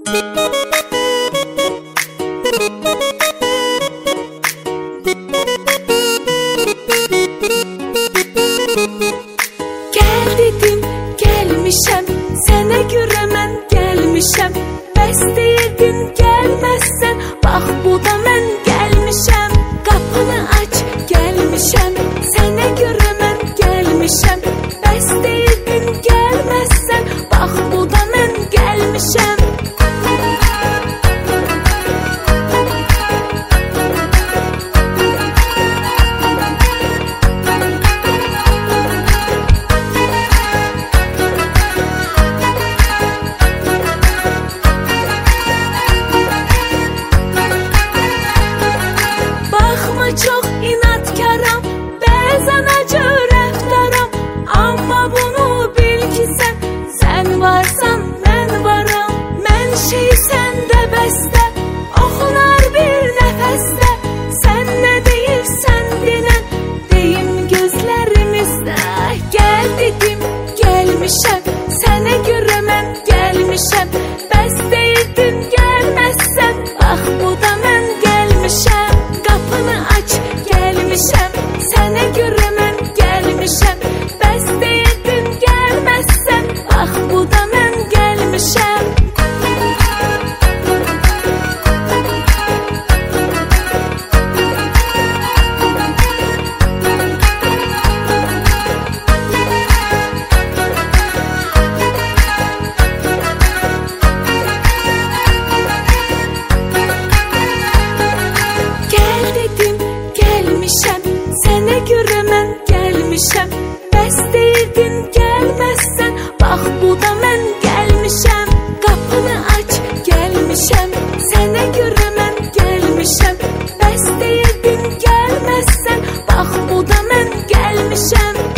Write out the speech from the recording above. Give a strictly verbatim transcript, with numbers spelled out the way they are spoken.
Gel dedim, gelmişəm, sənə görə mən gəlmişəm. Bəs deyirdin, gəlməzsən, bax bu da mən gəlmişəm. Qapını aç, gəlmişəm, sənə görə mən gəlmişəm. Bəs deyirdin, gəlməzsən, bax bu da mən gəlmişəm. Çox inatkaram, bəzən acı rəftaram. Amma bunu bil ki sən, sən varsan, mən varam. Mən şey səndə bəstə, oxunar bir nəfəsdə. Sən nə deyirsən dinən, deyim gözlərimizdə. Gəl dedim, gəlmişəm, sənə görə mən gəlmişəm. Bəs deyirdin, gəlməzsən, bax bu da mən gəlmişəm. Qapını aç, gəlmişəm, sənə görə mən gəlmişəm. Bəs deyirdin, gəlməzsən, bax bu da mən gəlmişəm. Sənə görə mən gəlmişəm. Bəs deyirdin, gəlməzsən, bax bu da mən gəlmişəm. Qapını aç, gəlmişəm, sənə görə mən gəlmişəm. Bəs deyirdin, gəlməzsən, bax bu da mən gəlmişəm.